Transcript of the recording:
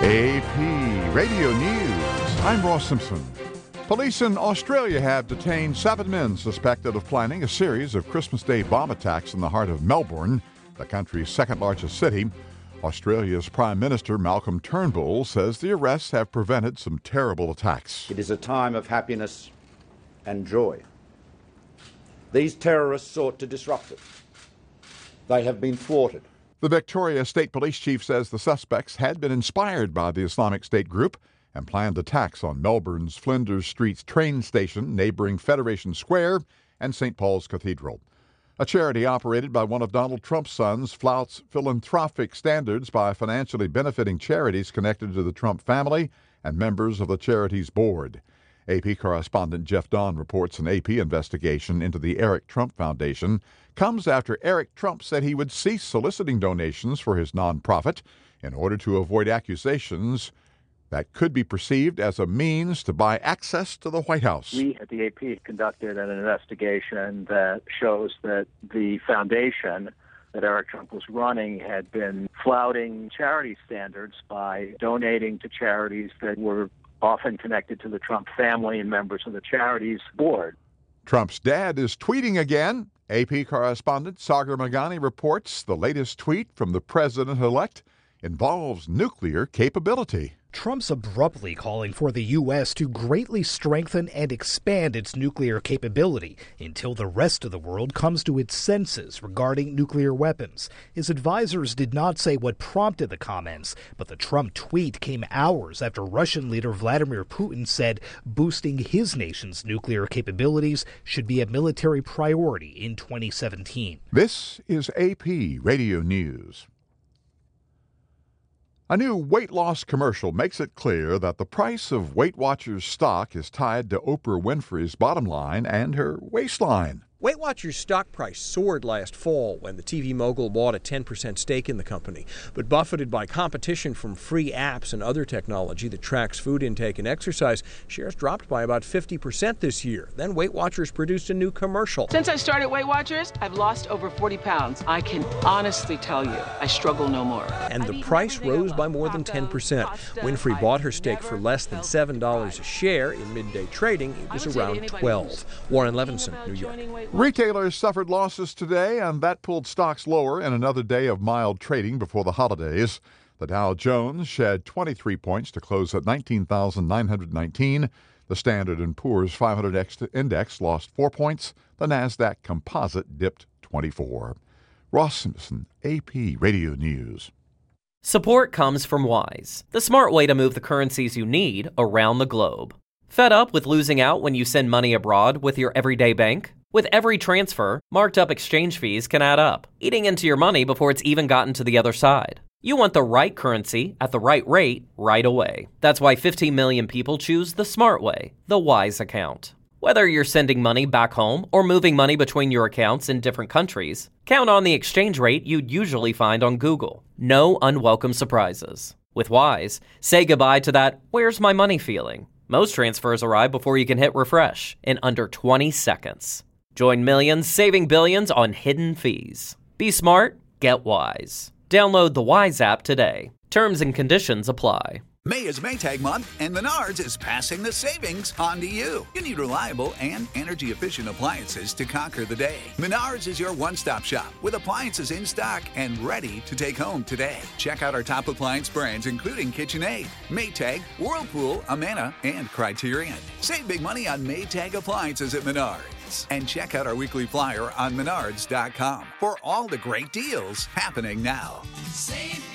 AP Radio News. I'm Ross Simpson. Police in Australia have detained 7 men suspected of planning a series of Christmas Day bomb attacks in the heart of Melbourne, the country's second largest city. Australia's Prime Minister Malcolm Turnbull says the arrests have prevented some terrible attacks. It is a time of happiness and joy. These terrorists sought to disrupt it. They have been thwarted. The Victoria State Police Chief says the suspects had been inspired by the Islamic State group and planned attacks on Melbourne's Flinders Street train station, neighboring Federation Square and St. Paul's Cathedral. A charity operated by one of Donald Trump's sons flouts philanthropic standards by financially benefiting charities connected to the Trump family and members of the charity's board. AP correspondent Jeff Dawn reports an AP investigation into the Eric Trump Foundation comes after Eric Trump said he would cease soliciting donations for his nonprofit in order to avoid accusations that could be perceived as a means to buy access to the White House. We at the AP conducted an investigation that shows that the foundation that Eric Trump was running had been flouting charity standards by donating to charities that were often connected to the Trump family and members of the charity's board. Trump's dad is tweeting again. AP correspondent Sagar Meghani reports the latest tweet from the president-elect involves nuclear capability. Trump's abruptly calling for the U.S. to greatly strengthen and expand its nuclear capability until the rest of the world comes to its senses regarding nuclear weapons. His advisors did not say what prompted the comments, but the Trump tweet came hours after Russian leader Vladimir Putin said boosting his nation's nuclear capabilities should be a military priority in 2017. This is AP Radio News. A new weight loss commercial makes it clear that the price of Weight Watchers stock is tied to Oprah Winfrey's bottom line and her waistline. Weight Watchers' stock price soared last fall when the TV mogul bought a 10% stake in the company. But buffeted by competition from free apps and other technology that tracks food intake and exercise, shares dropped by about 50% this year. Then Weight Watchers produced a new commercial. Since I started Weight Watchers, I've lost over 40 pounds. I can honestly tell you, I struggle no more. And the price rose by more than 10%. Winfrey bought her stake for less than $7 a share. In midday trading, it was around $12. Warren Levinson, New York. Retailers suffered losses today, and that pulled stocks lower in another day of mild trading before the holidays. The Dow Jones shed 23 points to close at 19,919. The Standard & Poor's 500 index lost 4 points. The Nasdaq Composite dipped 24. Ross Simpson, AP Radio News. Support comes from Wise, the smart way to move the currencies you need around the globe. Fed up with losing out when you send money abroad with your everyday bank? With every transfer, marked up exchange fees can add up, eating into your money before it's even gotten to the other side. You want the right currency at the right rate right away. That's why 15 million people choose the smart way, the Wise account. Whether you're sending money back home or moving money between your accounts in different countries, count on the exchange rate you'd usually find on Google. No unwelcome surprises. With Wise, say goodbye to that "where's my money" feeling. Most transfers arrive before you can hit refresh in under 20 seconds. Join millions saving billions on hidden fees. Be smart, get Wise. Download the Wise app today. Terms and conditions apply. May is Maytag month, and Menards is passing the savings on to you. You need reliable and energy-efficient appliances to conquer the day. Menards is your one-stop shop with appliances in stock and ready to take home today. Check out our top appliance brands, including KitchenAid, Maytag, Whirlpool, Amana, and Criterion. Save big money on Maytag appliances at Menards. And check out our weekly flyer on Menards.com for all the great deals happening now. Save